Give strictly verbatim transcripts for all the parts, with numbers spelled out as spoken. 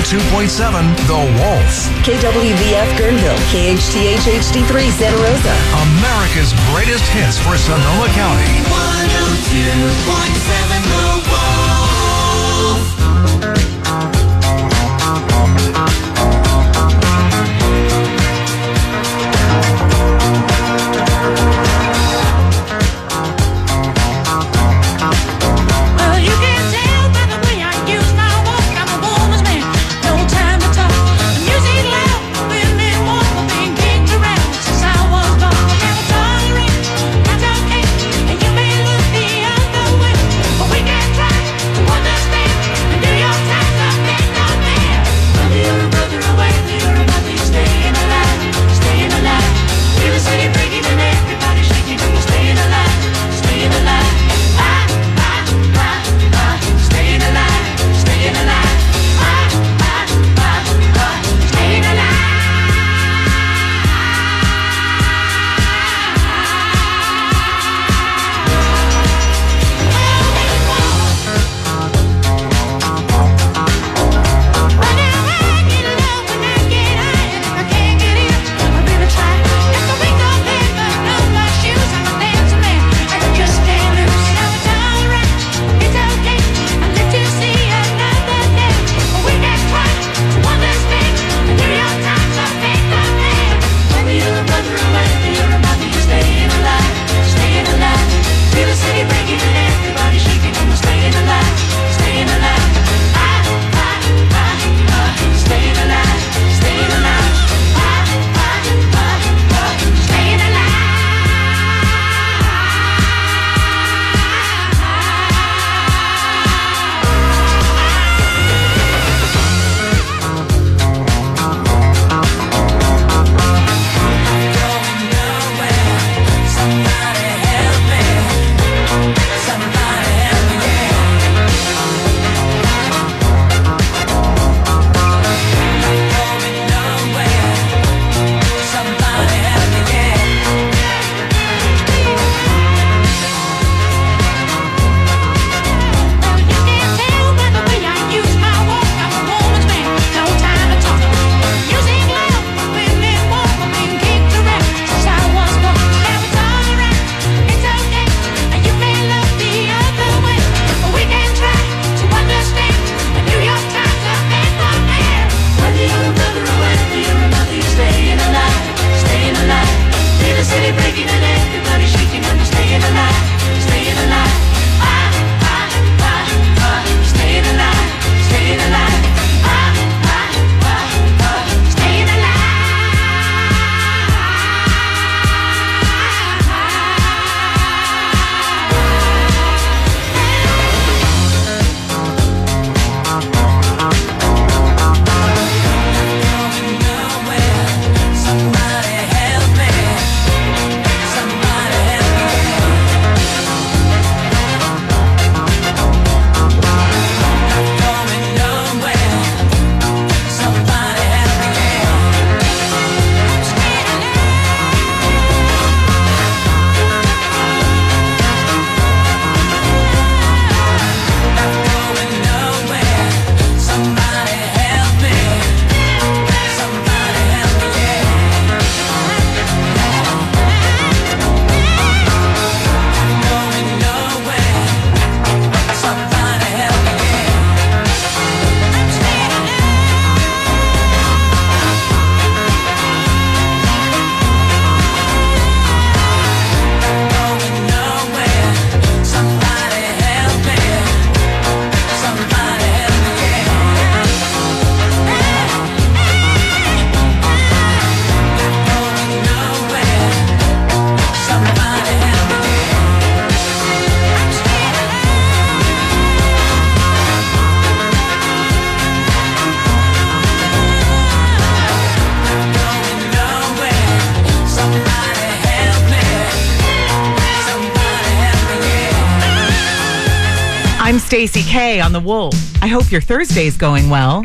two point seven The Wolf. K W V F Guerneville, K H T H H D three Santa Rosa. America's greatest hits for Sonoma County. one oh two point seven The Wolf. I'm Stacey K on The Wolf. I hope your Thursday's going well.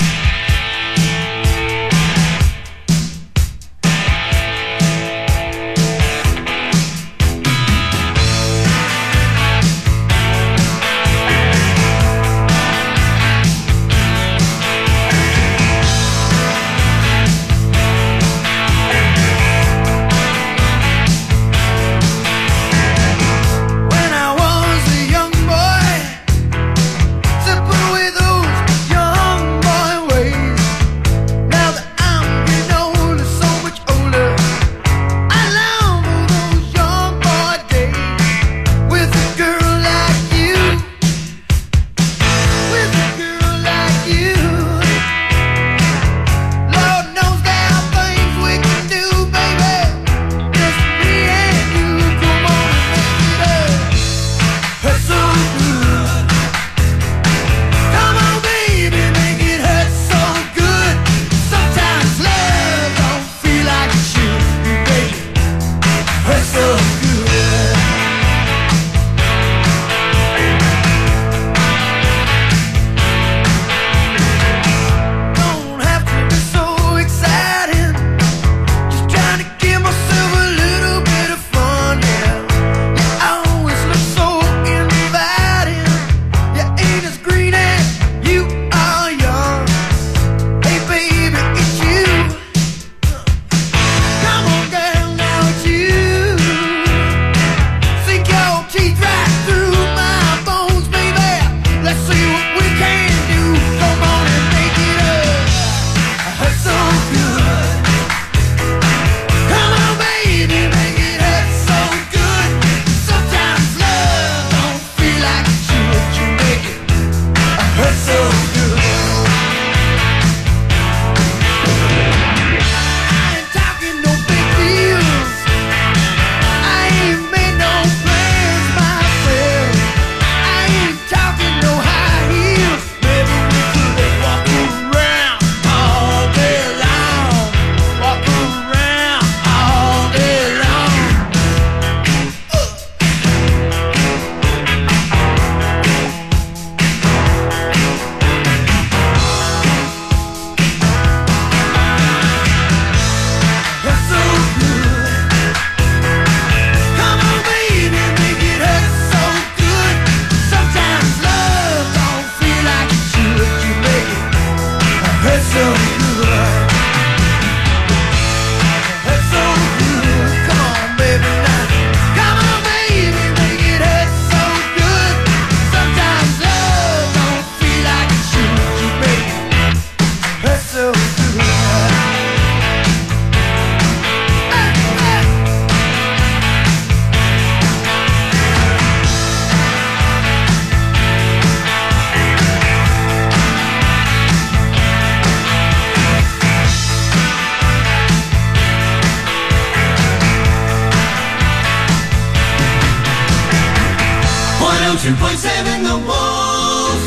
two point seven The Wolf.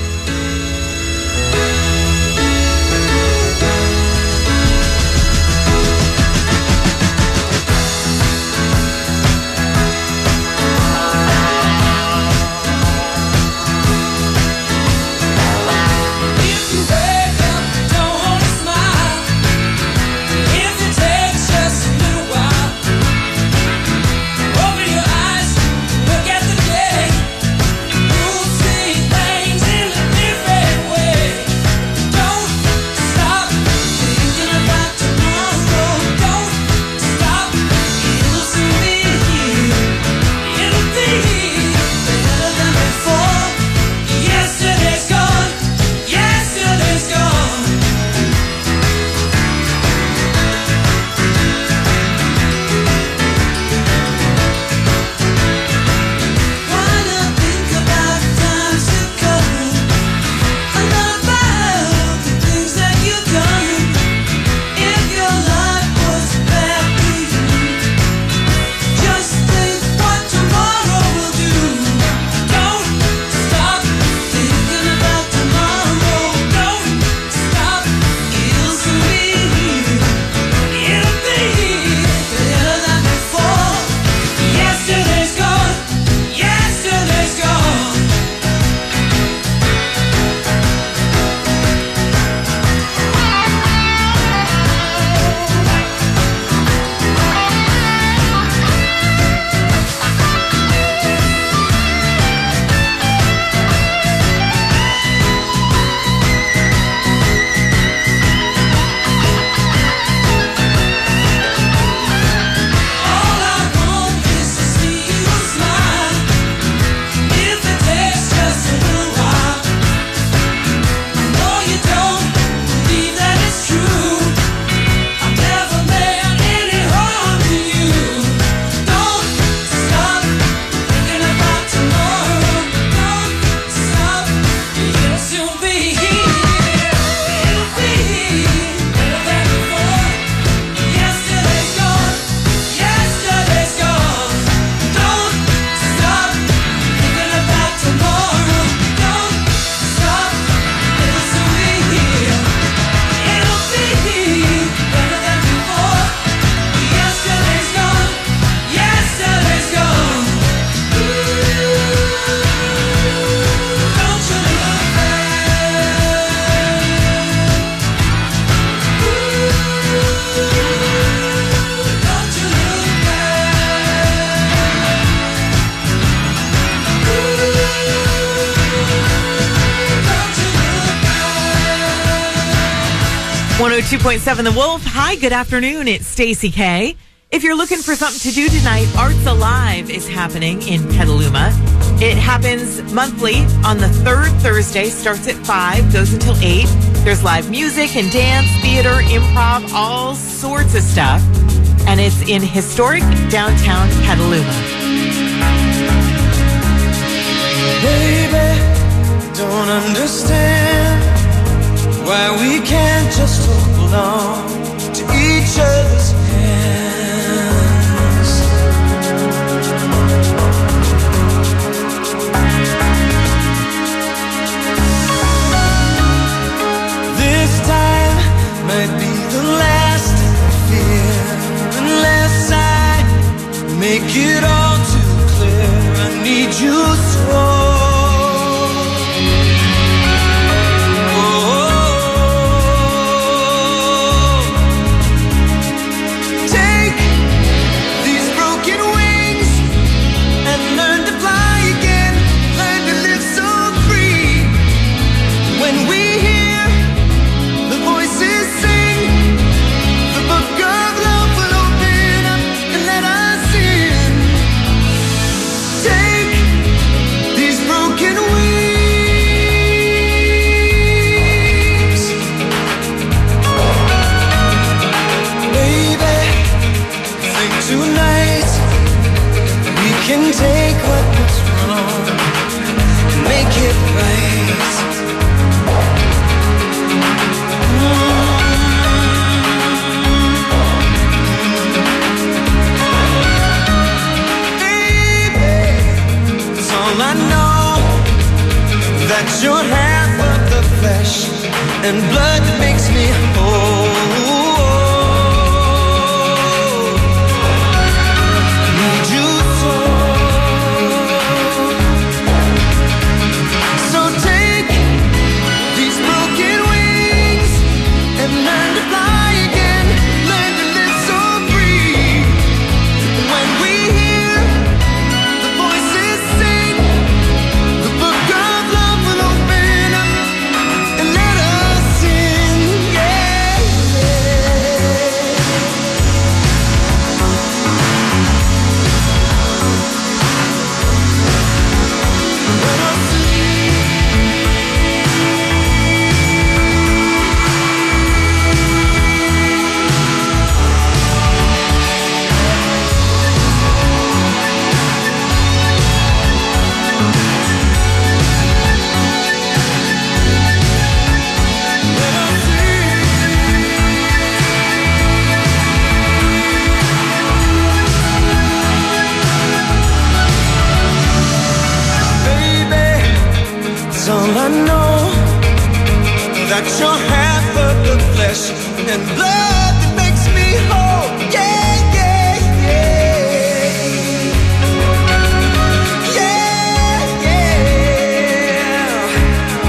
one oh two point seven The Wolf. Hi, good afternoon. It's Stacey K. If you're looking for something to do tonight, Arts Alive is happening in Petaluma. It happens monthly on the third Thursday, starts at five, goes until eight. There's live music and dance, theater, improv, all sorts of stuff. And it's in historic downtown Petaluma. Baby, don't understand why we can't just hold on to each other's hands. This time might be the last I fear, unless I make it all too clear. I need you so. Can take what was wrong and make it right. Mm-hmm. Baby, that's all I know. that you're half of the flesh and blood that makes me whole. Need you so. So take these broken wings and learn to fly again. Learn to live so free. When we hear the voices sing, the book of love will open up and let us in. Yeah, let us all I know, that you're half of the flesh and blood that makes me whole. Yeah, yeah, yeah. Yeah, yeah.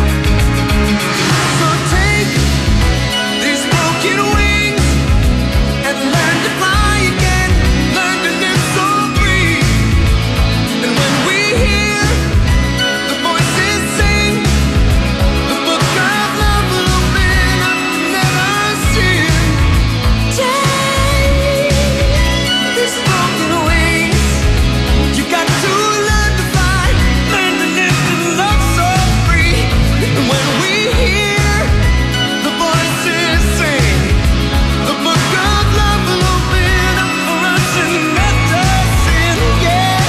So take these broken wings and learn to fly again. Learn to live so free. And when we hear the voices sing, the book of love will open up and let us in. Take these broken wings. You got to learn to fly, learn to live and love so free. And when we hear the voices sing, the book of love will open up for us and let us in. Yeah,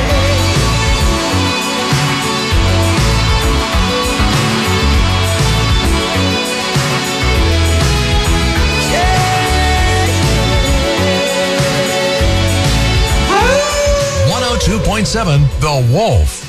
one oh two point seven The Wolf.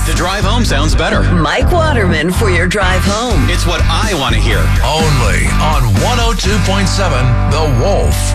The drive home sounds better. Mike Waterman for your drive home. It's what I want to hear. Only on one oh two point seven The Wolf.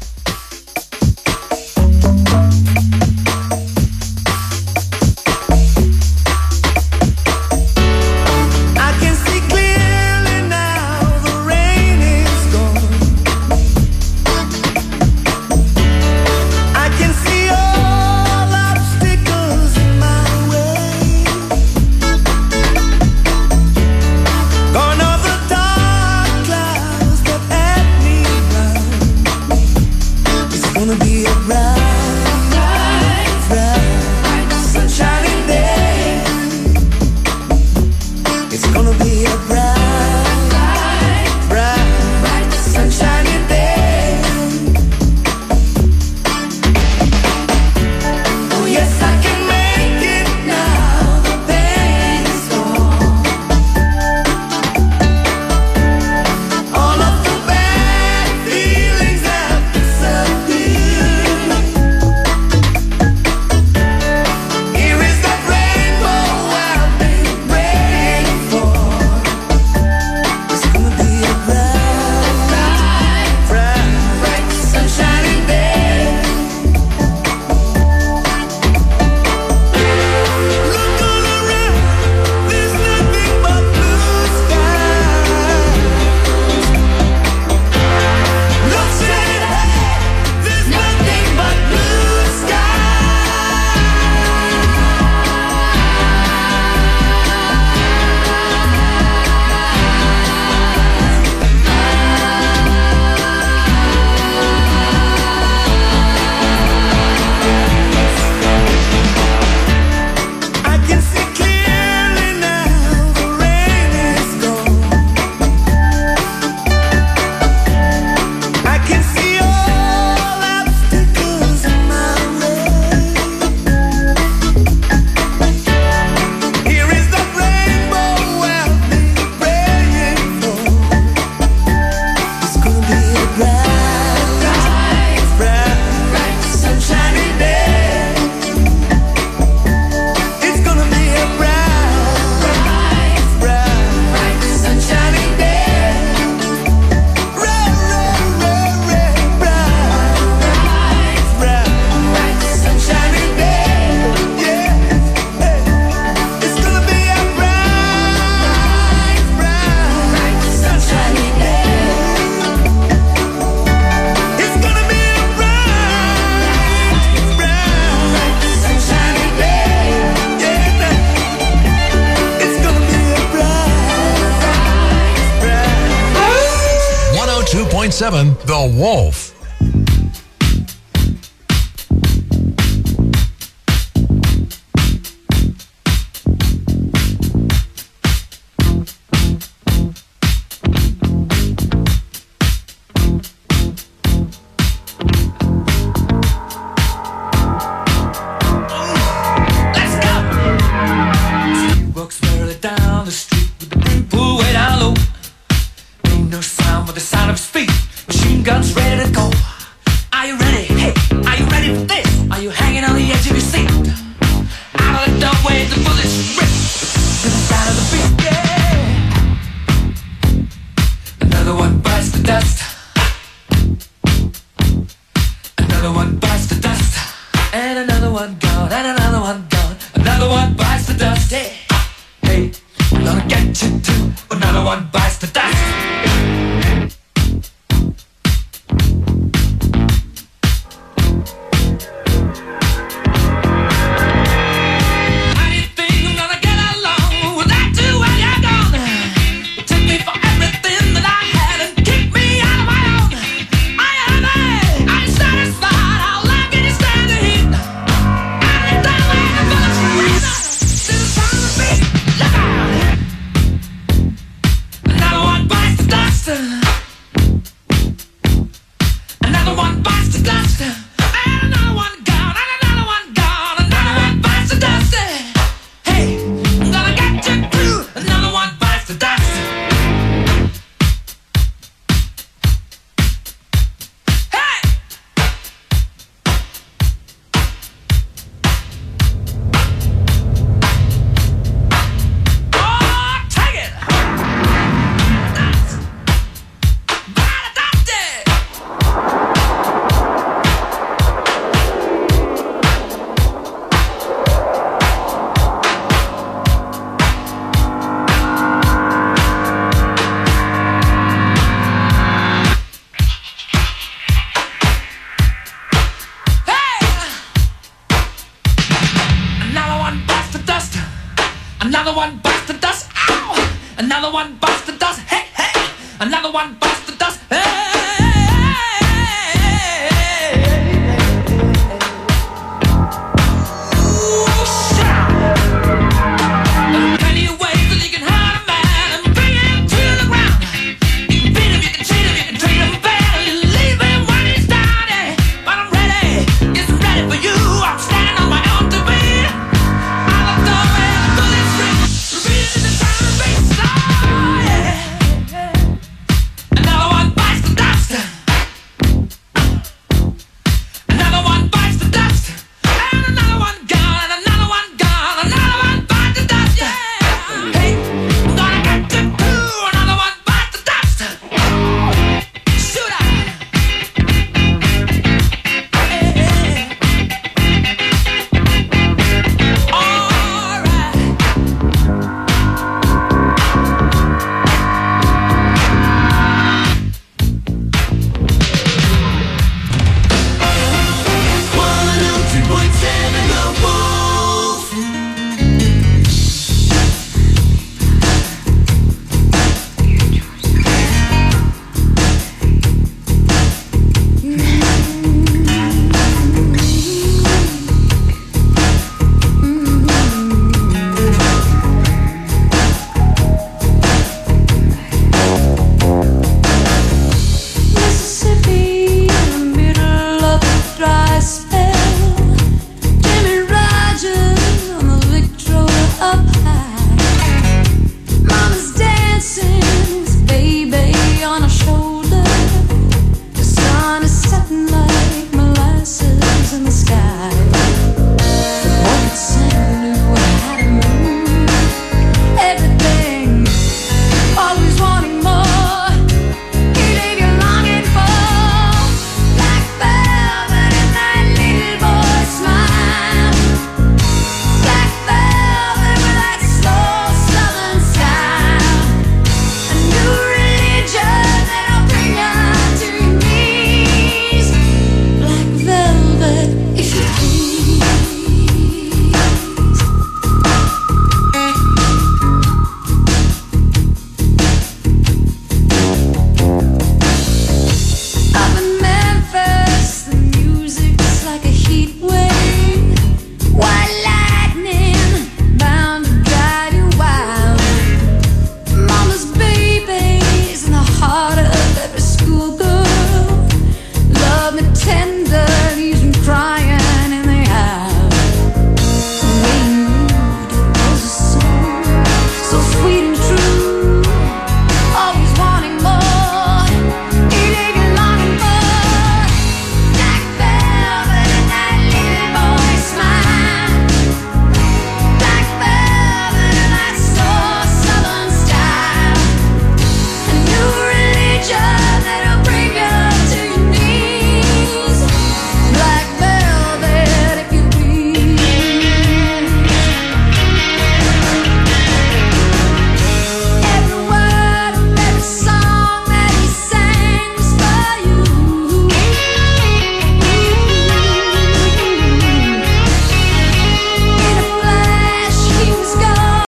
Seven, The Wolf. Now Another one bites the dust. Ow! Another one bites the dust. Hey, hey! Another one bites the dust. Hey!